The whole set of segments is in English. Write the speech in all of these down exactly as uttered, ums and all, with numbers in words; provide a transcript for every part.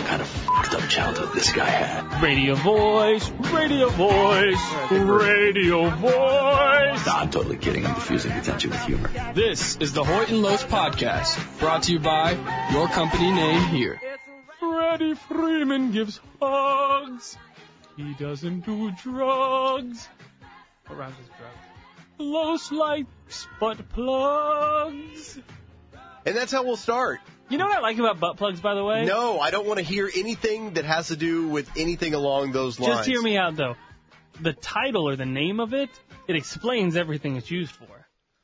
kind of fucked up childhood this guy had. Radio voice, radio voice, radio voice. Nah, I'm totally kidding. I'm diffusing the tension with humor. This is the Hoyt and Los podcast, brought to you by your company name here. Freddie Freeman gives hugs. He doesn't do drugs. What rhymes with drugs? Los likes butt plugs. And that's how we'll start. You know what I like about butt plugs, by the way? No, I don't want to hear anything that has to do with anything along those lines. Just hear me out, though. The title or the name of it, it explains everything it's used for.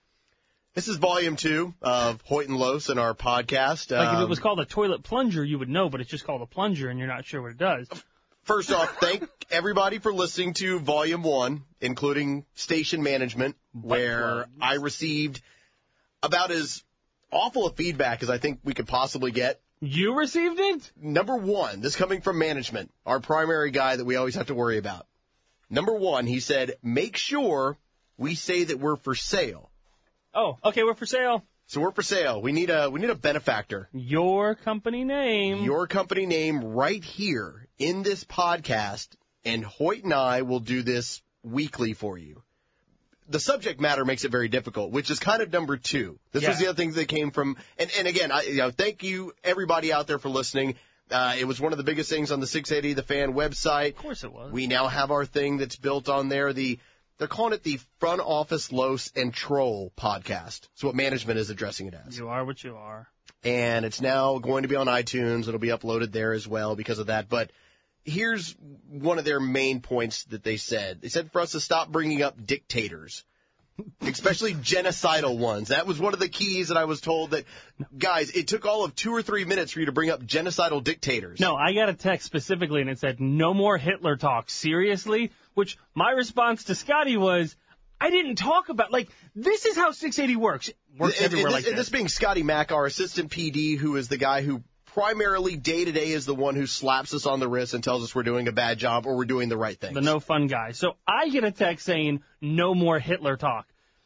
This is volume two of Hoyt and Los in our podcast. Like um, if it was called a toilet plunger, you would know, but it's just called a plunger and you're not sure what it does. First off, thank everybody for listening to volume one, including station management, butt where plugs. I received about as awful a feedback as I think we could possibly get. You received it? Number one, this coming from management, our primary guy that we always have to worry about. Number one, he said, make sure we say that we're for sale. Oh, okay, we're for sale. So we're for sale. We need a we need a benefactor. Your company name. Your company name right here in this podcast, and Hoyt and I will do this weekly for you. The subject matter makes it very difficult, which is kind of number two. This yeah. was the other thing that came from, and, and again, I, you know, thank you everybody out there for listening. Uh, it was one of the biggest things on the six eighty The Fan website. Of course it was. We now have our thing that's built on there. The They're calling it the Front Office Los and Troll podcast. That's what management is addressing it as. You are what you are. And it's now going to be on iTunes. It'll be uploaded there as well because of that. But here's one of their main points that they said. They said for us to stop bringing up dictators, especially genocidal ones. That was one of the keys that I was told that, guys, it took all of two or three minutes for you to bring up genocidal dictators. No, I got a text specifically, and it said, no more Hitler talk. Seriously? Which my response to Scotty was, I didn't talk about, like, this is how six eighty works. It works and, everywhere and this, like this. And this being Scotty Mack, our assistant P D, who is the guy who primarily day-to-day is the one who slaps us on the wrist and tells us we're doing a bad job or we're doing the right thing. The no fun guy. So I get a text saying, no more Hitler talk.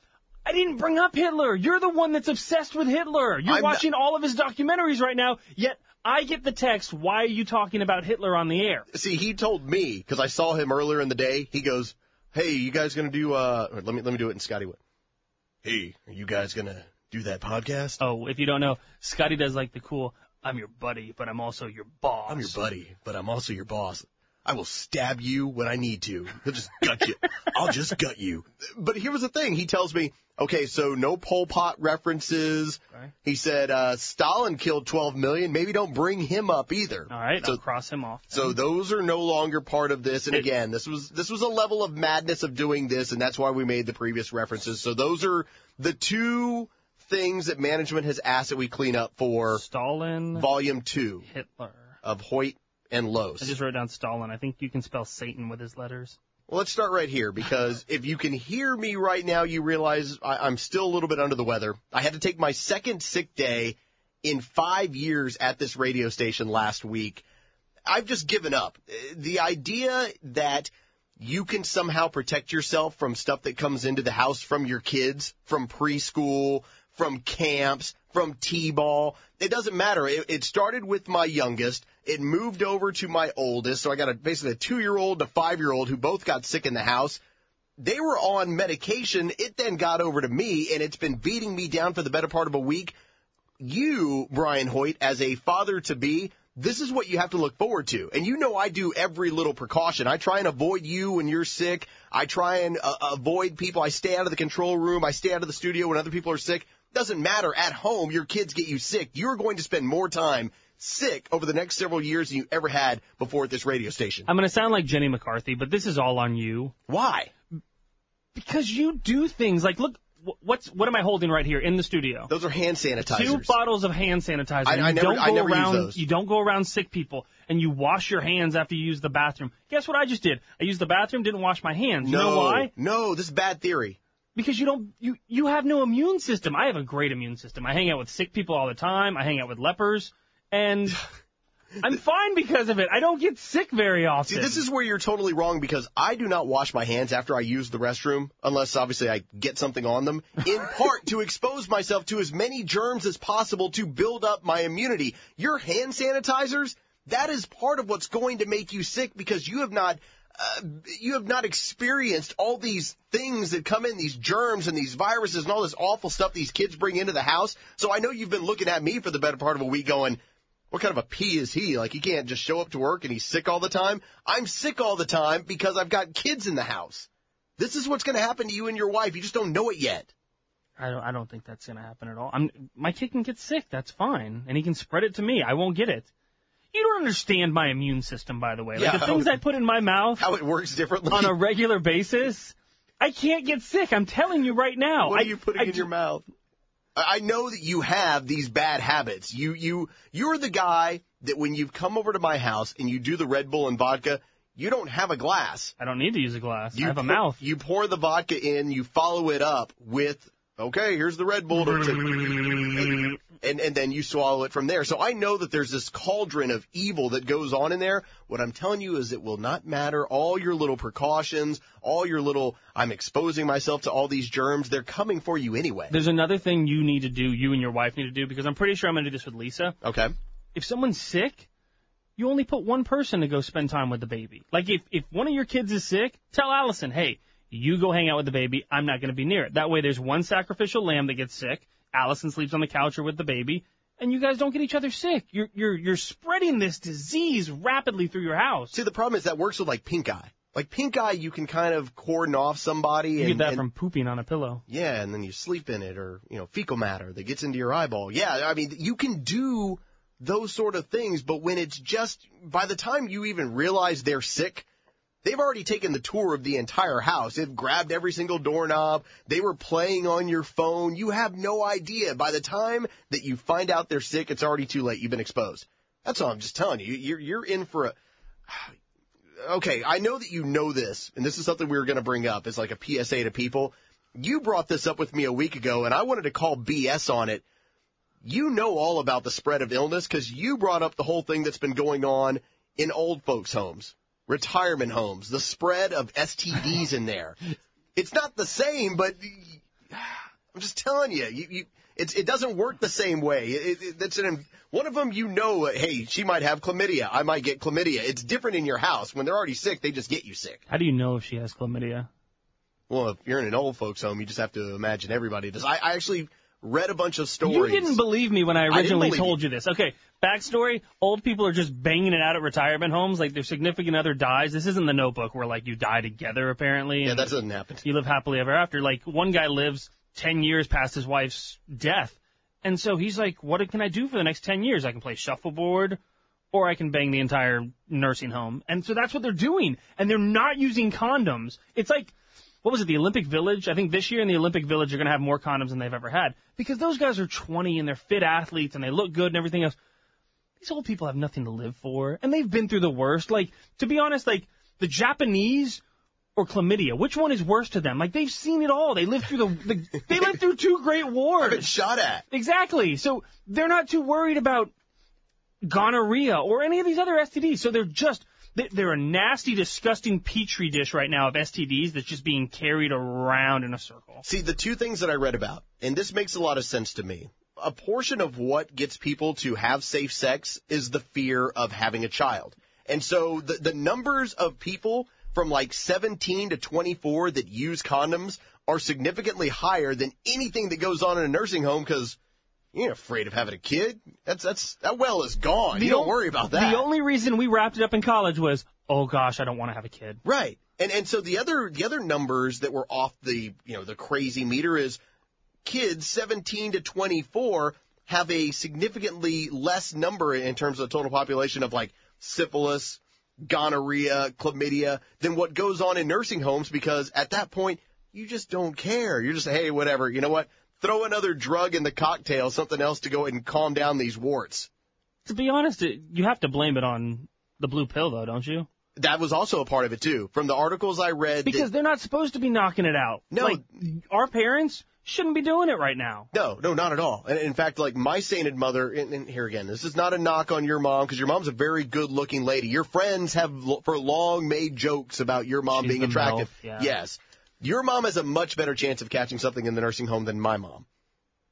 I didn't bring up Hitler. You're the one that's obsessed with Hitler. You're I'm watching not... all of his documentaries right now, yet I get the text, why are you talking about Hitler on the air? See, he told me, because I saw him earlier in the day, he goes, hey, you guys going to do, uh, let me let me do it in Scotty Wood. Hey, are you guys going to do that podcast? Oh, if you don't know, Scotty does like the cool, I'm your buddy, but I'm also your boss. I'm your buddy, but I'm also your boss. I will stab you when I need to. He'll just gut you. I'll just gut you. But here was the thing. He tells me, okay, so no Pol Pot references. Okay. He said uh, Stalin killed twelve million. Maybe don't bring him up either. All right, so, I'll cross him off. So those are no longer part of this. And again, this was this was a level of madness of doing this, and that's why we made the previous references. So those are the two things that management has asked that we clean up for Stalin, Volume two Hitler of Hoyt and Los. I just wrote down Stalin. I think you can spell Satan with his letters. Well, let's start right here, because if you can hear me right now, you realize I, I'm still a little bit under the weather. I had to take my second sick day in five years at this radio station last week. I've just given up. The idea that you can somehow protect yourself from stuff that comes into the house from your kids, from preschool, from camps, from T-ball. It doesn't matter. It, it started with my youngest. It moved over to my oldest. So I got a, basically a two-year-old and a five-year-old who both got sick in the house. They were on medication. It then got over to me, and it's been beating me down for the better part of a week. You, Brian Hoyt, as a father-to-be, this is what you have to look forward to. And you know I do every little precaution. I try and avoid you when you're sick. I try and uh, avoid people. I stay out of the control room. I stay out of the studio when other people are sick. Doesn't matter. At home, your kids get you sick. You're going to spend more time sick over the next several years than you ever had before at this radio station. I'm going to sound like Jenny McCarthy, but this is all on you. Why? Because you do things like, look, what's what am I holding right here in the studio? Those are hand sanitizers. Two bottles of hand sanitizer. I, I you never, don't go I never around, use those. You don't go around sick people, and you wash your hands after you use the bathroom. Guess what I just did? I used the bathroom, didn't wash my hands. You no, know why? No, this is bad theory. Because you don't, you, you have no immune system. I have a great immune system. I hang out with sick people all the time. I hang out with lepers, and I'm fine because of it. I don't get sick very often. See, this is where you're totally wrong, because I do not wash my hands after I use the restroom, unless obviously I get something on them, in part to expose myself to as many germs as possible to build up my immunity. Your hand sanitizers, That is part of what's going to make you sick because you have not uh, you have not experienced all these things that come in, these germs and these viruses and all this awful stuff these kids bring into the house. So I know you've been looking at me for the better part of a week going, what kind of a pea is he? Like, he can't just show up to work and he's sick all the time. I'm sick all the time because I've got kids in the house. This is what's going to happen to you and your wife. You just don't know it yet. I don't, I don't think that's going to happen at all. I'm, my kid can get sick. That's fine. And he can spread it to me. I won't get it. You don't understand my immune system, by the way. Like, Yeah, the things how- I put in my mouth How it works differently. on a regular basis, I can't get sick. I'm telling you right now. What I, are you putting I, in your mouth? I know that you have these bad habits. You, you, you're the guy that when you've come over to my house and you do the Red Bull and vodka, you don't have a glass. I don't need to use a glass. You I have a pour- mouth. You pour the vodka in, you follow it up with, okay, here's the Red Bull. To, to, and, and then you swallow it from there. So I know that there's this cauldron of evil that goes on in there. What I'm telling you is it will not matter. All your little precautions, all your little, I'm exposing myself to all these germs, they're coming for you anyway. There's another thing you need to do, you and your wife need to do, because I'm pretty sure I'm going to do this with Lisa. Okay. If someone's sick, you only put one person to go spend time with the baby. Like, if, if one of your kids is sick, tell Allison, hey, you go hang out with the baby. I'm not going to be near it. That way there's one sacrificial lamb that gets sick. Allison sleeps on the couch or with the baby. And you guys don't get each other sick. You're, you're, you're spreading this disease rapidly through your house. See, the problem is that works with, like, pink eye. Like, pink eye, you can kind of cordon off somebody. You and, get that and, from pooping on a pillow. Yeah, and then you sleep in it, or, you know, fecal matter that gets into your eyeball. Yeah, I mean, you can do those sort of things, but when it's just, by the time you even realize they're sick, they've already taken the tour of the entire house. They've grabbed every single doorknob. They were playing on your phone. You have no idea. By the time that you find out they're sick, it's already too late. You've been exposed. That's all I'm just telling you. You're, you're in for a... Okay, I know that you know this, and this is something we were going to bring up as like a P S A to people. You brought this up with me a week ago, and I wanted to call B S on it. You know all about the spread of illness because you brought up the whole thing that's been going on in old folks' homes, retirement homes, the spread of S T Ds in there. It's not the same, but I'm just telling you, you, you it's, it doesn't work the same way. It, it, it's an, one of them, you know, hey, she might have chlamydia. I might get chlamydia. It's different in your house. When they're already sick, they just get you sick. How do you know if she has chlamydia? Well, if you're in an old folks' home, you just have to imagine everybody does. I, I actually read a bunch of stories. You didn't believe me when I I originally didn't told believe you this. Okay, backstory, old people are just banging it out at retirement homes, like their significant other dies. This isn't The Notebook where, like, you die together, apparently. Yeah, and that doesn't happen. You live happily ever after. Like, one guy lives ten years past his wife's death. And so he's like, what can I do for the next ten years? I can play shuffleboard, or I can bang the entire nursing home. And so that's what they're doing. And they're not using condoms. It's like, what was it, the Olympic Village? I think this year in the Olympic Village they're going to have more condoms than they've ever had. Because those guys are twenty and they're fit athletes and they look good and everything else. These old people have nothing to live for. And they've been through the worst. Like, to be honest, like, the Japanese or chlamydia, which one is worse to them? Like, they've seen it all. They lived through the, the they lived through two great wars. Been shot at. Exactly. So they're not too worried about gonorrhea or any of these other S T Ds. So they're just, they're a nasty, disgusting petri dish right now of S T Ds that's just being carried around in a circle. See, the two things that I read about, and this makes a lot of sense to me. A portion of what gets people to have safe sex is the fear of having a child. And so the, the numbers of people from like seventeen to twenty-four that use condoms are significantly higher than anything that goes on in a nursing home because you ain't afraid of having a kid. That's that's that well is gone. You don't worry about that. The only reason we wrapped it up in college was, oh gosh, I don't want to have a kid. Right. And and so the other the other numbers that were off the you know the crazy meter is kids seventeen to twenty-four have a significantly less number in terms of the total population of like syphilis, gonorrhea, chlamydia than what goes on in nursing homes because at that point you just don't care. You're just, hey, whatever. You know what? Throw another drug in the cocktail, something else to go ahead and calm down these warts. To be honest, it, you have to blame it on the blue pill, though, don't you? That was also a part of it, too. From the articles I read. Because that, they're not supposed to be knocking it out. No. Like, our parents shouldn't be doing it right now. No, no, not at all. And in fact, like my sainted mother, and, and here again, this is not a knock on your mom because your mom's a very good-looking lady. Your friends have for long made jokes about your mom She's being the attractive. MILF, yeah. Yes. Your mom has a much better chance of catching something in the nursing home than my mom.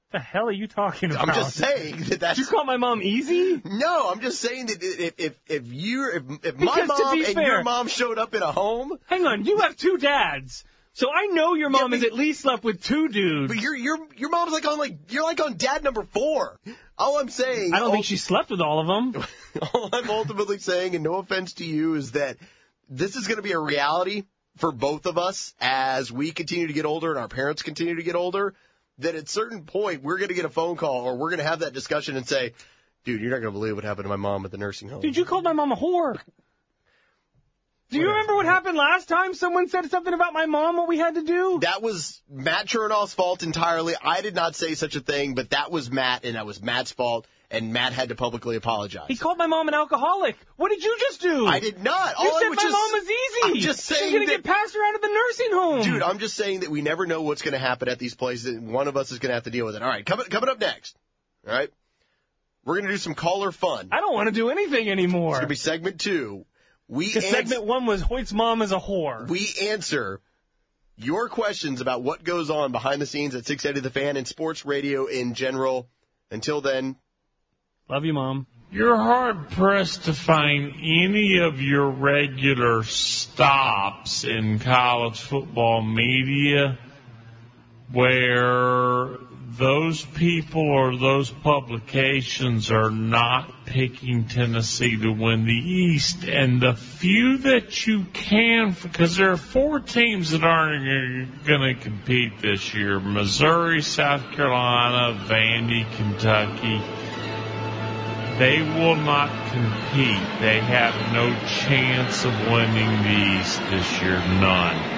The hell are you talking about? I'm just saying that that's... Did you call my mom easy? No, I'm just saying that if if if you if, if my Because to mom be and fair- your mom showed up in a home, Hang on, you have two dads. So I know your mom Yeah, has but- at least slept with two dudes. but your your your mom's like on like you're like on dad number four. All I'm saying, I don't think she slept with all of them. all I'm ultimately saying, and no offense to you, is that this is going to be a reality for both of us as we continue to get older and our parents continue to get older. That at a certain point we're going to get a phone call or we're going to have that discussion and say, "Dude, you're not going to believe what happened to my mom at the nursing home." Dude, you called my mom a whore. Do you Whatever. remember what happened last time someone said something about my mom, what we had to do? That was Matt Chernoff's fault entirely. I did not say such a thing, but that was Matt, and that was Matt's fault, and Matt had to publicly apologize. He called my mom an alcoholic. What did you just do? I did not. You All I said was my just, mom was easy. I'm just saying She's going to that- get passed around at the nursing home. Dude, I'm just saying that we never know what's going to happen at these places, and one of us is going to have to deal with it. All right, coming coming up next. All right, we're going to do some caller fun. I don't want to do anything anymore. It's going to be segment two. We Because ans- segment one was Hoyt's mom is a whore. we answer your questions about what goes on behind the scenes at six eighty The Fan and sports radio in general. Until then, Love you, Mom. You're hard-pressed to find any of your regular stops in college football media where those people or those publications are not picking Tennessee to win the East. And the few that you can, because there are four teams that aren't going to compete this year: Missouri, South Carolina, Vandy, Kentucky. They will not compete. They have no chance of winning the East this year. None.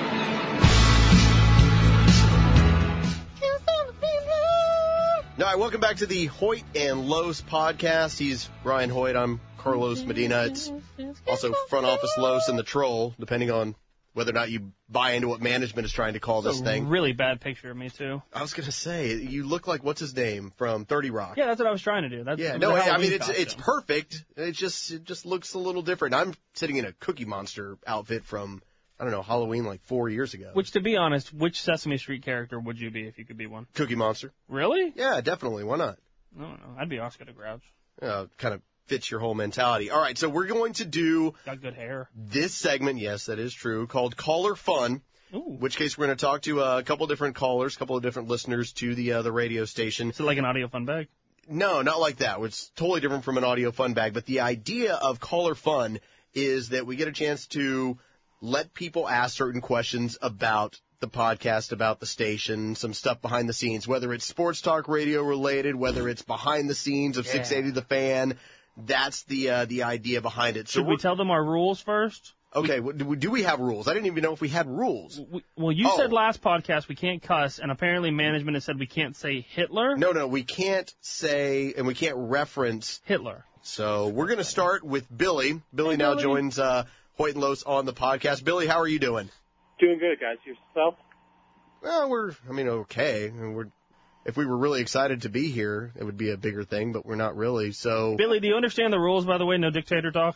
all right, welcome back to the Hoyt and Los podcast. He's Ryan Hoyt. I'm Carlos Medina. It's also front office Los and the Troll, depending on whether or not you buy into what management is trying to call this It's a thing. really bad picture of me, too. I was going to say, you look like, what's his name, from thirty Rock. Yeah, that's what I was trying to do. That's, Yeah, it was no, a I mean, Halloween it's it's costume. perfect. It just it just looks a little different. I'm sitting in a Cookie Monster outfit from, I don't know, Halloween like four years ago. Which, to be honest, which Sesame Street character would you be if you could be one? Cookie Monster. Really? Yeah, definitely. Why not? I don't know. I'd be Oscar the Grouch. Uh, kind of fits your whole mentality. All right, so we're going to do Got good hair. this segment, yes, that is true, called Caller Fun. Ooh. In which case we're going to talk to uh, a couple different callers, a couple of different listeners to the uh, the radio station. Is it like an audio fun bag? No, not like that. It's totally different from an audio fun bag. But the idea of Caller Fun is that we get a chance to let people ask certain questions about the podcast, about the station, some stuff behind the scenes, whether it's sports talk radio related, whether it's behind the scenes of Yeah. six eighty The Fan. That's the uh, the idea behind it. So Should we we're- tell them our rules first? okay, w- do do we have rules? I didn't even know if we had rules. We, well, you Oh. said last podcast we can't cuss, and apparently management has said we can't say Hitler. No, no, we can't say and we can't reference. Hitler. So we're going to start with Billy. Billy now Billy. joins uh, Hoyt and Los on the podcast. Billy, how are you doing? Doing good, guys. Yourself? Well, we're, I mean, okay. I mean, we're, if we were really excited to be here, it would be a bigger thing, but we're not really. So, Billy, do you understand the rules, by the way? No dictator talk?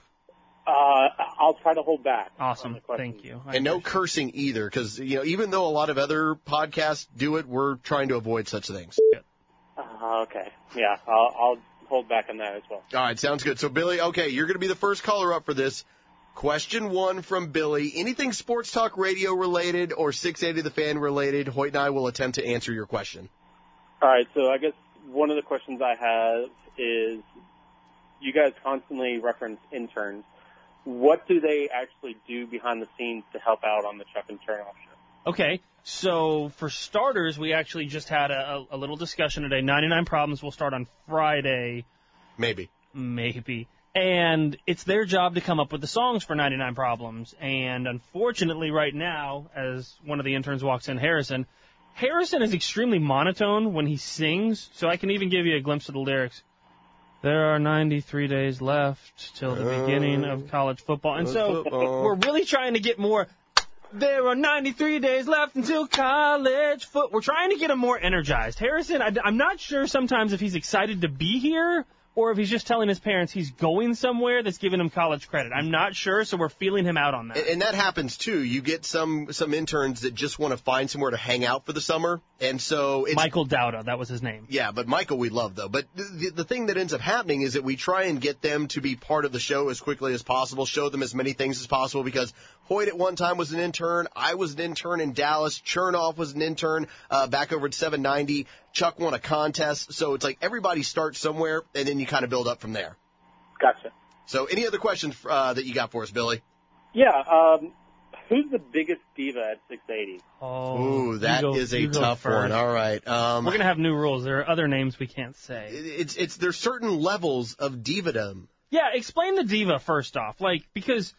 Uh, I'll try to hold back. on Awesome. the question. Thank you. I and no appreciate cursing either, because, you know, even though a lot of other podcasts do it, we're trying to avoid such things. Uh, okay. Yeah, I'll, I'll hold back on that as well. All right, sounds good. So, Billy, okay, you're going to be the first caller up for this. Question one from Billy. Anything sports talk radio related or six eighty The Fan related, Hoyt and I will attempt to answer your question. All right, so I guess one of the questions I have is you guys constantly reference interns. What do they actually do behind the scenes to help out on the Chuck and Chernoff show? Okay, so for starters, we actually just had a, a, a little discussion today. ninety-nine Problems will start on Friday, Maybe. maybe. And it's their job to come up with the songs for ninety-nine Problems. And unfortunately, right now, as one of the interns walks in, Harrison, Harrison is extremely monotone when he sings, so I can even give you a glimpse of the lyrics. There are ninety-three days left till the beginning of college football. And so Football. we're really trying to get more, there are ninety-three days left until college foot. We're trying to get him more energized. Harrison, I, I'm not sure sometimes if he's excited to be here, or if he's just telling his parents he's going somewhere that's giving him college credit. I'm not sure, so we're feeling him out on that. And, and that happens, too. You get some some interns that just want to find somewhere to hang out for the summer, and so it's... Michael Dowda, that was his name. Yeah, but Michael we love, though. But the, the thing that ends up happening is that we try and get them to be part of the show as quickly as possible, show them as many things as possible, because Hoyt at one time was an intern, I was an intern in Dallas, Chernoff was an intern uh, back over at seven ninety, Chuck won a contest, so it's like everybody starts somewhere, and then you kind of build up from there. Gotcha. So any other questions uh, that you got for us, Billy? Yeah, um, who's the biggest diva at six eighty? Oh, Ooh, that go, is a tough first. one. All right. Um, We're going to have new rules. There are other names we can't say. It's, it's, there's certain levels of divadom. Yeah, explain the diva first off. Like, because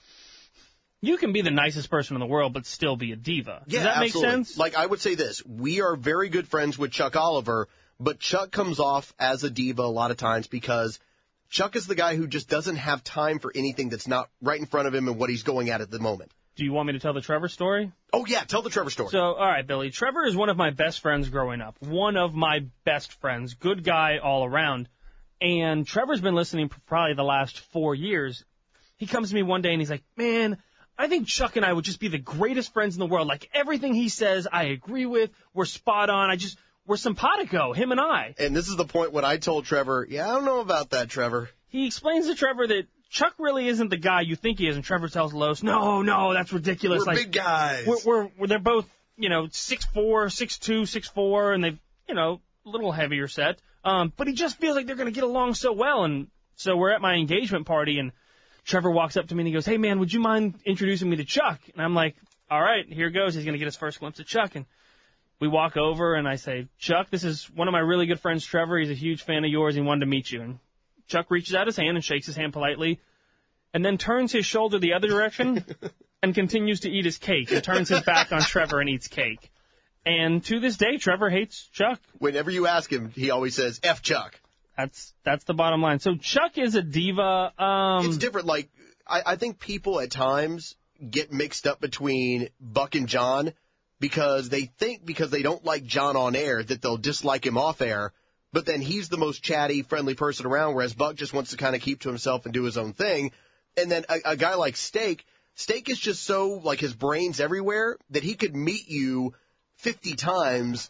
you can be the nicest person in the world but still be a diva. Does Yeah, that make absolutely. sense? Like, I would say this. We are very good friends with Chuck Oliver, but Chuck comes off as a diva a lot of times because Chuck is the guy who just doesn't have time for anything that's not right in front of him and what he's going at at the moment. Do you want me to tell the Trevor story? Oh, yeah, tell the Trevor story. So, all right, Billy. Trevor is one of my best friends growing up. One of my best friends. Good guy all around. And Trevor's been listening for probably the last four years. He comes to me one day and he's like, man, I think Chuck and I would just be the greatest friends in the world. Like, everything he says, I agree with. We're spot on. I just, we're simpatico, him and I. And this is the point when I told Trevor, yeah, I don't know about that, Trevor. He explains to Trevor that Chuck really isn't the guy you think he is, and Trevor tells Los, no, no, that's ridiculous. We're like, big guys. We're, we're, we're, they're both, you know, six four, six two, six four, and they've, you know, a little heavier set. Um, but he just feels like they're going to get along so well. And so we're at my engagement party, and Trevor walks up to me and he goes, hey, man, would you mind introducing me to Chuck? And I'm like, all right, here goes. He's going to get his first glimpse of Chuck. And we walk over, and I say, Chuck, this is one of my really good friends, Trevor. He's a huge fan of yours. He wanted to meet you. And Chuck reaches out his hand and shakes his hand politely, and then turns his shoulder the other direction and continues to eat his cake and turns his back on Trevor and eats cake. And to this day, Trevor hates Chuck. Whenever you ask him, he always says, F Chuck. That's that's the bottom line. So Chuck is a diva. Um, It's different. Like, I, I think people at times get mixed up between Buck and John because they think because they don't like John on air that they'll dislike him off air. But then he's the most chatty, friendly person around, whereas Buck just wants to kind of keep to himself and do his own thing. And then a, a guy like Steak, Steak is just so, like, his brain's everywhere that he could meet you fifty times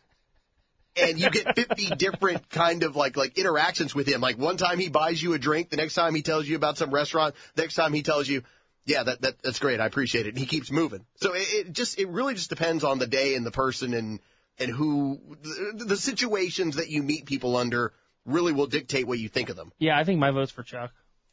and you get fifty different kind of, like, like interactions with him. Like, one time he buys you a drink, the next time he tells you about some restaurant, the next time he tells you, yeah, that, that that's great, I appreciate it, and he keeps moving. So it, it just, it really just depends on the day and the person and and who, the, the situations that you meet people under really will dictate what you think of them. Yeah, I think my vote's for Chuck.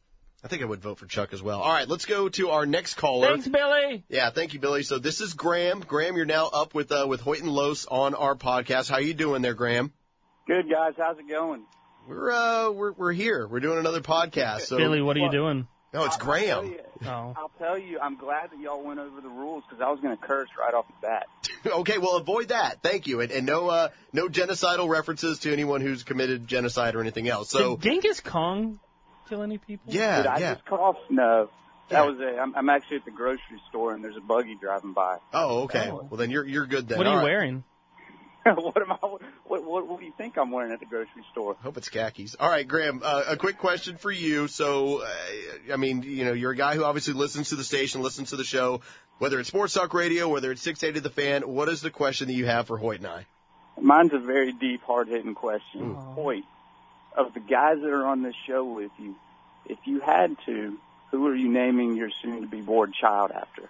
I think I would vote for Chuck as well. All right, let's go to our next caller. Thanks, Billy. Yeah, thank you, Billy. So this is Graham. Graham, you're now up with uh, with Hoyt and Los on our podcast. How you doing there, Graham? Good, guys. How's it going? We're uh we're we're here. We're doing another podcast. So Billy, what are you doing? No, it's I'll Graham. tell you, Oh. I'll tell you, I'm glad that y'all went over the rules because I was going to curse right off the bat. Okay, well, avoid that. Thank you, and, and no uh no genocidal references to anyone who's committed genocide or anything else. So Did Genghis Kong kill any people? yeah, Did I yeah. just cough? No. That Yeah. was it. I'm, I'm actually at the grocery store and there's a buggy driving by. Oh, okay. Well, then you're you're good then. What are All you right. wearing? what am I? What, what What do you think I'm wearing at the grocery store? Hope it's khakis. All right, Graham, uh, a quick question for you. So, uh, I mean, you know, you're a guy who obviously listens to the station, listens to the show, whether it's Sports Talk Radio, whether it's six eighty The Fan. What is the question that you have for Hoyt and I? Mine's a very deep, hard-hitting question. Ooh. Hoyt, of the guys that are on this show with you, if you had to, who are you naming your soon-to-be born child after?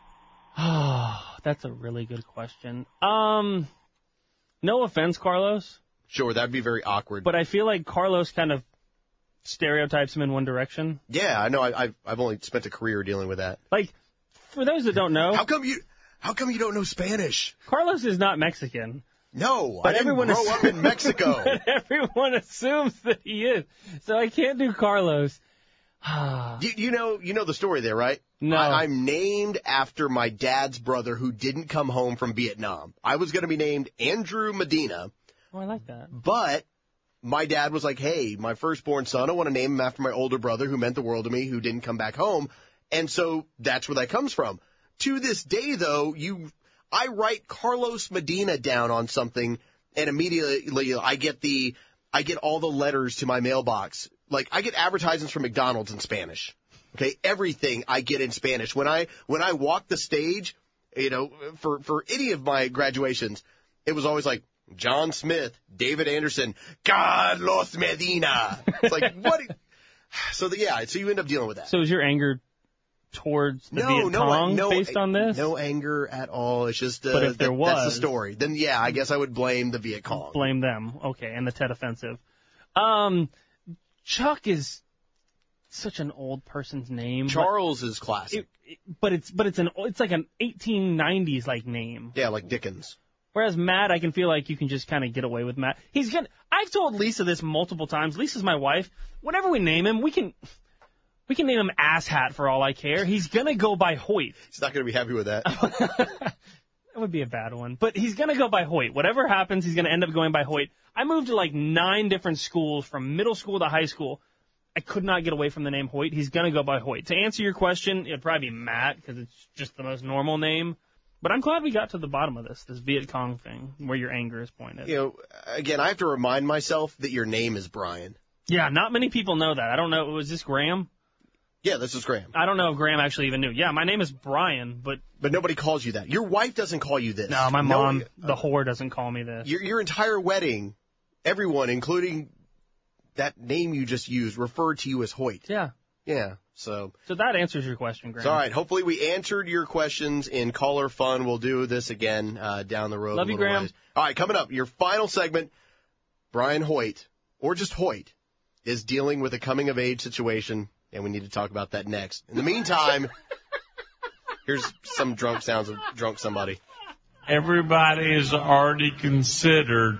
Oh, that's a really good question. Um, no offense, Carlos, Sure, that'd be very awkward. but I feel like Carlos kind of stereotypes him in one direction. yeah, I know. I, I've I've only spent a career dealing with that. Like, for those that don't know, How come you? How come you don't know Spanish? Carlos is not Mexican. No, But I didn't everyone grow is- up in Mexico. But everyone assumes that he is. So I can't do Carlos. you, you know, you know the story there, right? No. I, I'm named after my dad's brother who didn't come home from Vietnam. I was going to be named Andrew Medina, Oh, I like that. but my dad was like, hey, my firstborn son, I want to name him after my older brother who meant the world to me, who didn't come back home. And so that's where that comes from. To this day, though, you, I write Carlos Medina down on something, and immediately I get the, I get all the letters to my mailbox like, I get advertisements from McDonald's in Spanish. Okay, everything I get in Spanish. When I when I walk the stage, you know, for, for any of my graduations, it was always like, John Smith, David Anderson, Carlos Medina. It's like, what? So, the, yeah, so you end up dealing with that. So is your anger towards the no, Viet no, Cong no, based on this? No anger at all. It's just, uh, but if there that, was, that's the story. Then, yeah, I guess I would blame the Viet Cong. Blame them. Okay, and the Tet Offensive. Um, Chuck is such an old person's name. Charles is classic. It, it, but it's but it's an it's like an eighteen nineties like name. Yeah, like Dickens. Whereas Matt, I can feel like you can just kind of get away with Matt. He's gonna. I've told Lisa this multiple times. Lisa's my wife. Whenever we name him, we can we can name him Asshat for all I care. He's gonna go by Hoyt. He's not gonna be happy with that. That would be a bad one. But he's gonna go by Hoyt. Whatever happens, he's gonna end up going by Hoyt. I moved to like nine different schools from middle school to high school. I could not get away from the name Hoyt. He's gonna go by Hoyt. To answer your question, it'd probably be Matt because it's just the most normal name. But I'm glad we got to the bottom of this, this Viet Cong thing, where your anger is pointed. You know, again, I have to remind myself that your name is Brian. Yeah, not many people know that. I don't know. Was this Graham? Yeah, this is Graham. I don't know if Graham actually even knew. Yeah, my name is Brian, but... But nobody calls you that. Your wife doesn't call you this. No, my mom, no, the whore, doesn't call me this. Your, your entire wedding, everyone, including that name you just used, referred to you as Hoyt. Yeah. Yeah, so... So that answers your question, Graham. All right, hopefully we answered your questions in Caller Fun. We'll do this again uh, down the road. Love you, Graham. Ways. All right, coming up, your final segment, Brian Hoyt, or just Hoyt, is dealing with a coming-of-age situation, and we need to talk about that next. In the meantime, here's some drunk sounds of drunk somebody. Everybody has already considered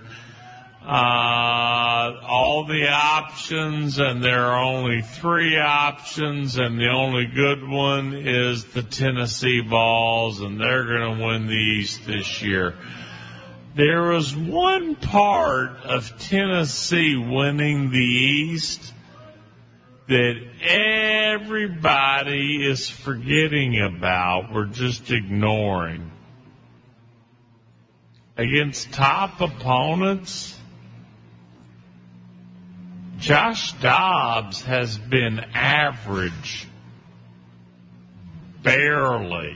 Uh, all the options, and there are only three options, and the only good one is the Tennessee Vols, and they're going to win the East this year. There was one part of Tennessee winning the East that everybody is forgetting about, we're just ignoring. Against top opponents, Josh Dobbs has been average. Barely.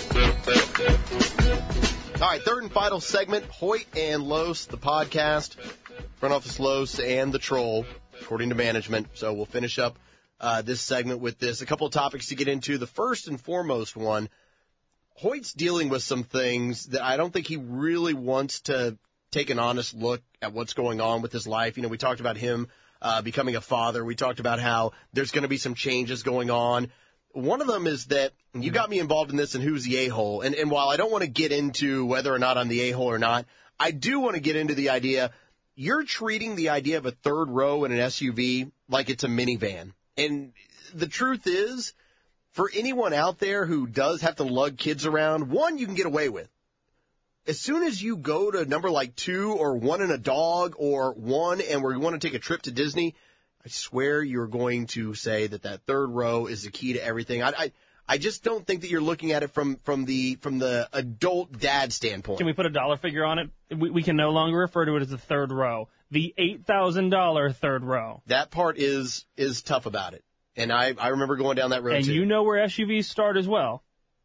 All right, third and final segment, Hoyt and Los, the podcast. Front office Los and the Troll, according to management. So we'll finish up uh, this segment with this. A couple of topics to get into. The first and foremost one, Hoyt's dealing with some things that I don't think he really wants to take an honest look at what's going on with his life. You know, we talked about him Uh, becoming a father. We talked about how there's going to be some changes going on. One of them is that you got me involved in this and who's the a-hole. And, and while I don't want to get into whether or not I'm the a-hole or not, I do want to get into the idea you're treating the idea of a third row in an S U V like it's a minivan. And the truth is, for anyone out there who does have to lug kids around, one, you can get away with. As soon as you go to a number like two or one and a dog or one and we want to take a trip to Disney, I swear you're going to say that that third row is the key to everything. I, I, I just don't think that you're looking at it from, from the from the adult dad standpoint. Can we put a dollar figure on it? We, we can no longer refer to it as the third row. The eight thousand dollars third row. That part is is tough about it. And I, I remember going down that road, and too. And you know where S U Vs start as well.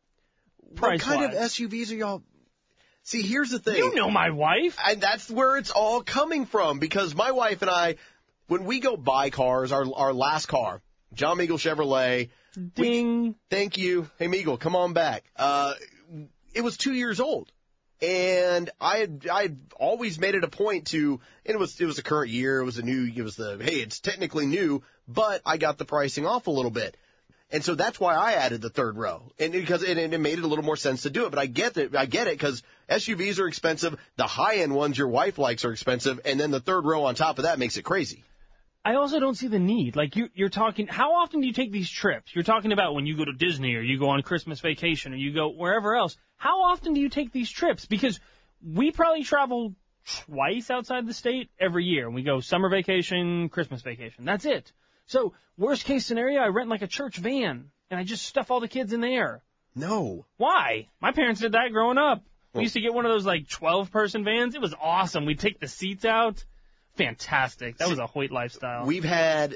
What kind Price-wise. of S U Vs are y'all... See, here's the thing. You know my wife. And that's where it's all coming from, because my wife and I, when we go buy cars, our our last car, John Meagle Chevrolet. Ding. We, thank you. Hey, Meagle, come on back. Uh, it was two years old. And I had, I had always made it a point to, and it was, it was a current year, it was a new, it was the, hey, it's technically new, but I got the pricing off a little bit. And so that's why I added the third row, and because it, it made it a little more sense to do it. But I get it, I get it, because S U Vs are expensive. The high-end ones your wife likes are expensive, and then the third row on top of that makes it crazy. I also don't see the need. Like you, you're talking, how often do you take these trips? You're talking about when you go to Disney or you go on Christmas vacation or you go wherever else. How often do you take these trips? Because we probably travel twice outside the state every year. We go summer vacation, Christmas vacation. That's it. So, worst case scenario, I rent like a church van, and I just stuff all the kids in there. No. Why? My parents did that growing up. We Well, used to get one of those, like, twelve-person vans. It was awesome. We'd take the seats out. Fantastic. That was a Hoyt lifestyle. We've had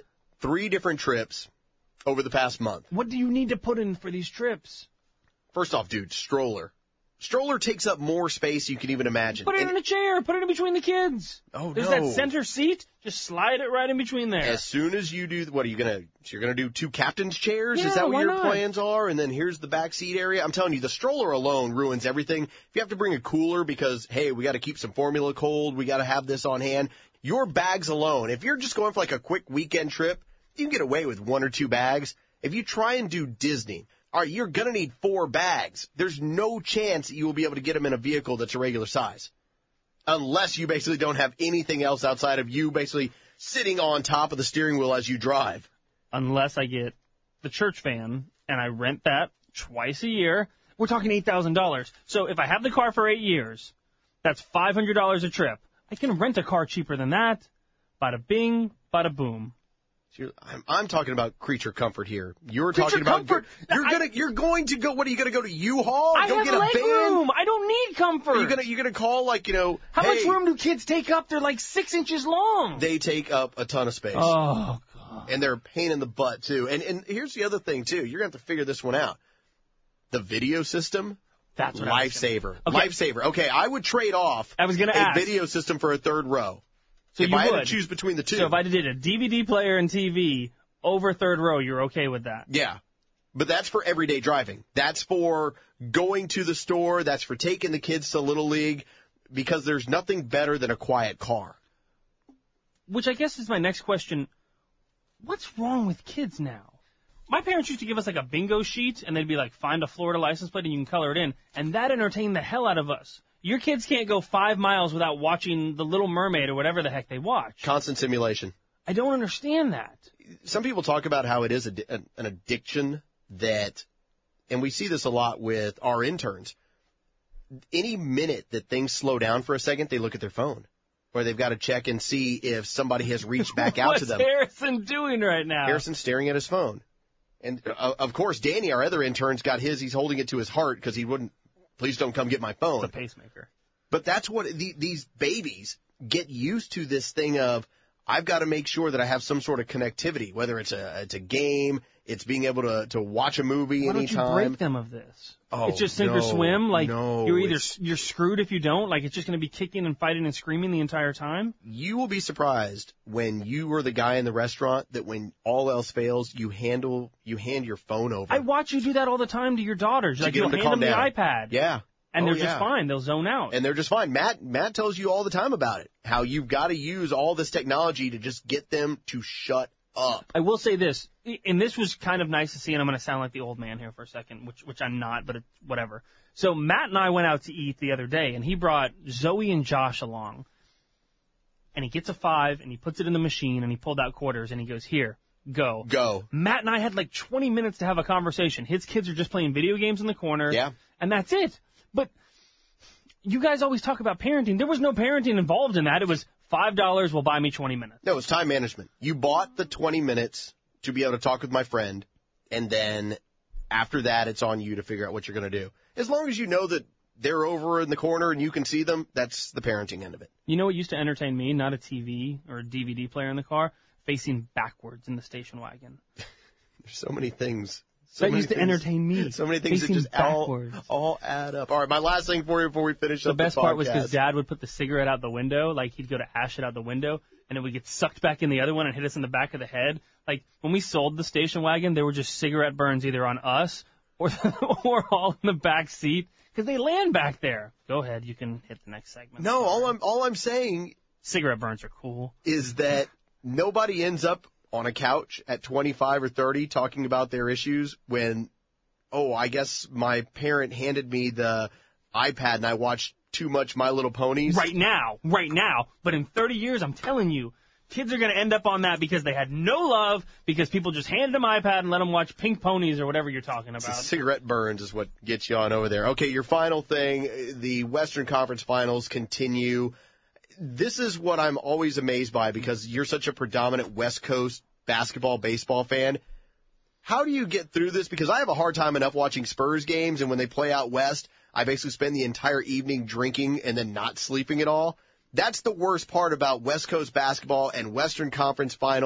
three different trips over the past month. What do you need to put in for these trips? First off, dude, stroller. Stroller takes up more space than you can even imagine. Put it And in a chair. Put it in between the kids. Oh, There's no. that center seat. Just slide it right in between there. As soon as you do, what are you gonna? So you're gonna do two captain's chairs? Yeah, Is that what why your not? plans are? And then here's the back seat area. I'm telling you, the stroller alone ruins everything. If you have to bring a cooler because hey, we got to keep some formula cold, we got to have this on hand. Your bags alone. If you're just going for like a quick weekend trip, you can get away with one or two bags. If you try and do Disney, all right, you're gonna need four bags. There's no chance that you will be able to get them in a vehicle that's a regular size. Unless you basically don't have anything else outside of you basically sitting on top of the steering wheel as you drive. Unless I get the church van and I rent that twice a year, we're talking eight thousand dollars. So if I have the car for eight years, that's five hundred dollars a trip. I can rent a car cheaper than that. Bada bing, bada boom. So I'm, I'm talking about creature comfort here. You're Creature talking about comfort? you're I- gonna you're going to go. What are you gonna go to U-Haul? I go have get a leg van? room. I don't need comfort. Are you gonna you're gonna call like you know? How hey, much room do kids take up? They're like six inches long. They take up a ton of space. Oh, God. And they're a pain in the butt too. And and here's the other thing too. You're gonna have to figure this one out. The video system. That's what I was Lifesaver. gonna- Okay. Lifesaver. Okay, I would trade off I was gonna a ask. video system for a third row. So if you I would. had to choose between the two. So if I did a D V D player and T V over third row, you're okay with that? Yeah. But that's for everyday driving. That's for going to the store. That's for taking the kids to Little League because there's nothing better than a quiet car. Which I guess is my next question. What's wrong with kids now? My parents used to give us like a bingo sheet and they'd be like, find a Florida license plate and you can color it in. And that entertained the hell out of us. Your kids can't go five miles without watching The Little Mermaid or whatever the heck they watch. Constant simulation. I don't understand that. Some people talk about how it is a, an, an addiction that, and we see this a lot with our interns. Any minute that things slow down for a second, they look at their phone. Or they've got to check and see if somebody has reached back out to them. What's Harrison doing right now? Harrison's staring at his phone. And, uh, of course, Danny, our other intern's got his. He's holding it to his heart because he wouldn't, please don't come get my phone. It's a pacemaker. But that's what the, these babies get used to, this thing of, I've got to make sure that I have some sort of connectivity, whether it's a it's a game, it's being able to, to watch a movie Why anytime. don't you break them of this? Oh, it's just sink no, or swim. Like no, you're either it's- you're screwed if you don't. Like it's just going to be kicking and fighting and screaming the entire time. You will be surprised when you are the guy in the restaurant that when all else fails, you handle you hand your phone over. I watch you do that all the time to your daughters. To Like get you'll them to hand calm them down. the iPad. Yeah. And Oh, they're yeah. just fine. They'll zone out. And they're just fine. Matt Matt tells you all the time about it. How you've got to use all this technology to just get them to shut up. I will say this, and this was kind of nice to see, and I'm going to sound like the old man here for a second, which which I'm not, but it's whatever. So Matt and I went out to eat the other day, and he brought Zoe and Josh along. And he gets a five, and he puts it in the machine, and he pulled out quarters, and he goes, here, go. Go. Matt and I had like twenty minutes to have a conversation. His kids are just playing video games in the corner. Yeah. And that's it. But you guys always talk about parenting. There was no parenting involved in that. It was five dollars will buy me twenty minutes. No, it's time management. You bought the twenty minutes to be able to talk with my friend, and then after that, it's on you to figure out what you're going to do. As long as you know that they're over in the corner and you can see them, that's the parenting end of it. You know what used to entertain me? Not a T V or a D V D player in the car, facing backwards in the station wagon. There's so many things. So That many used to things- entertain me. So many things that Facing just all, backwards. all add up. All right, my last thing for you before we finish The up best the part was podcast. because Dad would put the cigarette out the window, like he'd go to ash it out the window, and it would get sucked back in the other one and hit us in the back of the head. Like when we sold the station wagon, there were just cigarette burns either on us or or all in the back seat because they land back there. Go ahead, you can hit the next segment. No, all I'm all I'm saying Cigarette burns are cool. is that nobody ends up on a couch at twenty-five or thirty talking about their issues when, oh, I guess my parent handed me the iPad and I watched too much My Little Ponies. Right now, right now. But in thirty years, I'm telling you, kids are going to end up on that because they had no love because people just handed them iPad and let them watch Pink Ponies or whatever you're talking The about. cigarette burns is what gets you on over there. Okay, your final thing, the Western Conference Finals continue. This is what I'm always amazed by because you're such a predominant West Coast basketball, baseball fan. How do you get through this? Because I have a hard time enough watching Spurs games, and when they play out west, I basically spend the entire evening drinking and then not sleeping at all. That's the worst part about West Coast basketball and Western Conference Finals.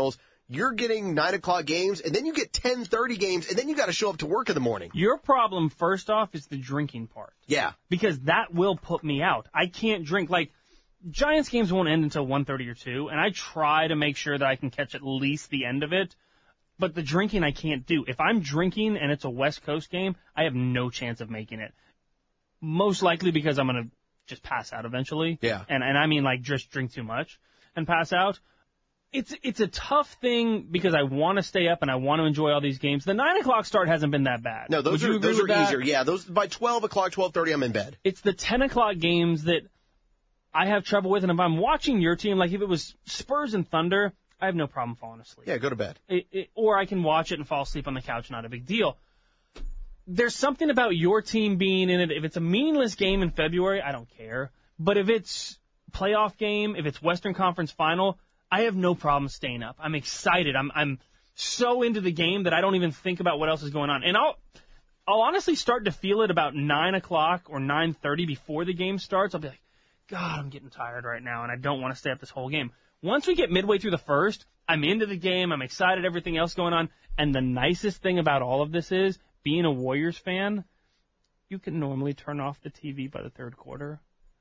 you're getting nine o'clock games, and then you get ten thirty games, and then you got to show up to work in the morning. Your problem, first off, is the drinking part. Yeah. Because that will put me out. I can't drink. Like, Giants games won't end until one thirty or two, and I try to make sure that I can catch at least the end of it. But the drinking I can't do. If I'm drinking and it's a West Coast game, I have no chance of making it. Most likely because I'm going to just pass out eventually. Yeah. And, and I mean, like, just drink too much and pass out. It's it's a tough thing because I want to stay up and I want to enjoy all these games. The nine o'clock start hasn't been that bad. No, those Would are you agree those with are that? easier. Yeah, those by twelve o'clock, twelve thirty, I'm in bed. It's the ten o'clock games that I have trouble with. And if I'm watching your team, like if it was Spurs and Thunder, I have no problem falling asleep. Yeah, go to bed. It, it, or I can watch it and fall asleep on the couch. Not a big deal. There's something about your team being in it. If it's a meaningless game in February, I don't care. But if it's playoff game, if it's Western Conference Final, I have no problem staying up. I'm excited. I'm I'm so into the game that I don't even think about what else is going on. And I'll I'll honestly start to feel it about nine o'clock or nine thirty before the game starts. I'll be like, God, I'm getting tired right now, and I don't want to stay up this whole game. Once we get midway through the first, I'm into the game. I'm excited. Everything else going on. And the nicest thing about all of this is, being a Warriors fan, you can normally turn off the T V by the third quarter.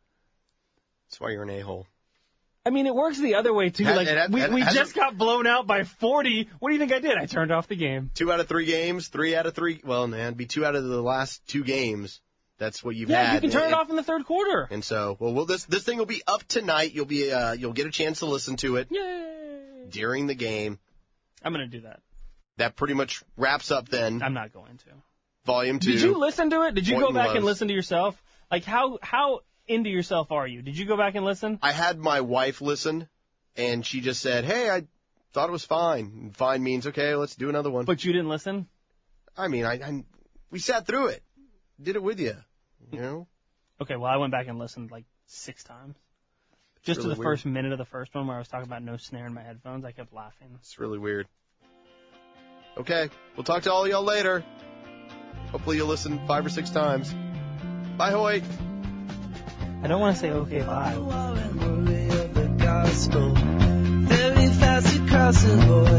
That's why you're an a-hole. I mean, it works the other way, too. Has- Like, it has- we, it we hasn't- just got blown out by forty. What do you think I did? I turned off the game. Two out of three games, three out of three. Well, man, it'd be two out of the last two games. That's what you've Yeah, had. you can turn and, it off in the third quarter. And so, well, well, this this thing will be up tonight. You'll be uh, you'll get a chance to listen to it Yay. during the game. I'm going to do that. That pretty much wraps up then. I'm not going to. Volume two. Did you listen to it? Did you Point go and back and lows. listen to yourself? Like, how how into yourself are you? Did you go back and listen? I had my wife listen, and she just said, "Hey, I thought it was fine." And fine means okay. Let's do another one. But you didn't listen? I mean, I, I we sat through it, did it with you, you know. Okay, well, I went back and listened like six times. Just really to the weird. first minute of the first one where I was talking about no snare in my headphones, I kept laughing. It's really weird. Okay, we'll talk to all y'all later. Hopefully you'll listen five or six times. Bye, Hoyt. I don't want to say okay, bye. Very fast across the board.